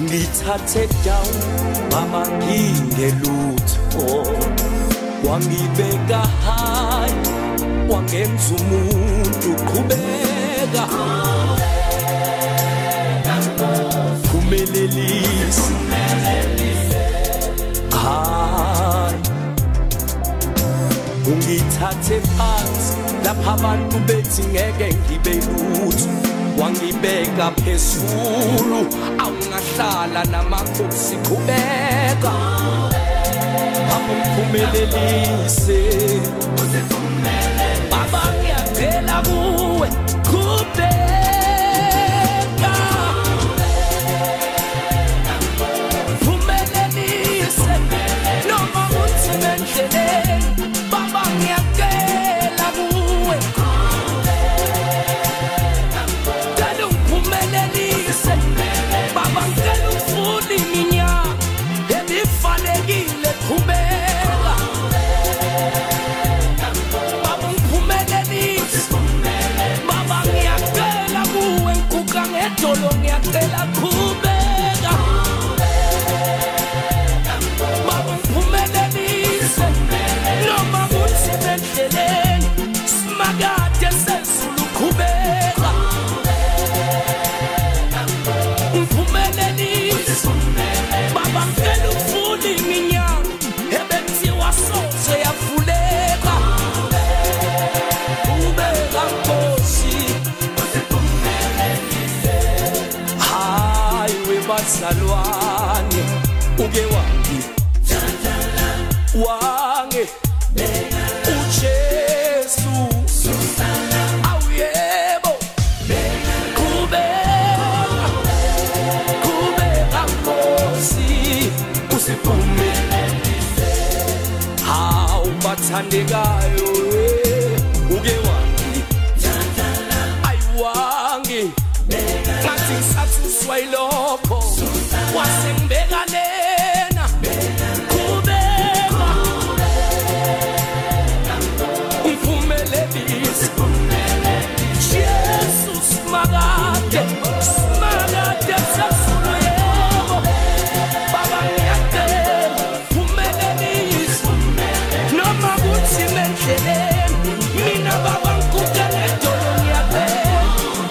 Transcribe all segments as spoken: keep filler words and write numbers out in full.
ungithathe down mama ngingelutho wangibeka high wangenza umuntu qhubeka kumelelise hayi ungithathe phansi lapha abantu bethi ngeke ngibe lutho wangibeka phezulu awungahlala namakhosi qhubeka Phumelelise Baba ngiyacela kuwe qhubeka Phumelelise noma uthi nendleleni Baba ngiyacela kuwe Cela ungiphumelelise Baba ngicela ufune iminyaka ebifanekile qhubeka Baba ngiphumelelise Baba ngiyacela kuwe ngiguqa ngedolo ngiyacela qhubeka Baba ngiphumelelise noma kuthi nendleleni simakade sezulu qhubeka ngiphumelelise Baba ngicela ufune iminyaka ebekuthiwa soze yavuleka qhubeka Nkosi hayi webazalwane uke wangi wange uJesu awuyebo qhubeka qhubeka Nkosi usiphumelelise hawu bathandekayo uke wangi ayiwangi ngathi ngisathiswa yilokho wasengibeka lena qhubeka ungiphumelelise Jesus makade makade sasulu yebo Baba ngiyacela phumelelise noma kuthi nendleleni mina Baba ngiguqa ngedolo ngiyacela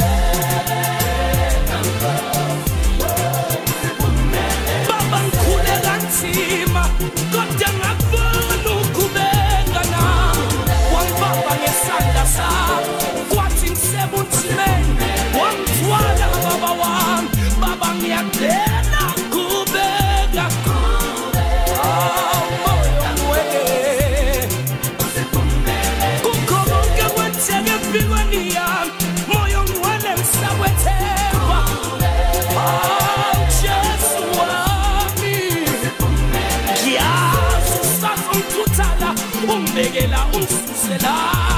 Baba ngikhule kanzima kodwa ngakubona uqhubeka nami wangibamba ngesandla sakho kwathi ngisebunzimeni wangithwala baba wami Baba ngiyacela qhubeka Ungibekela ungisusela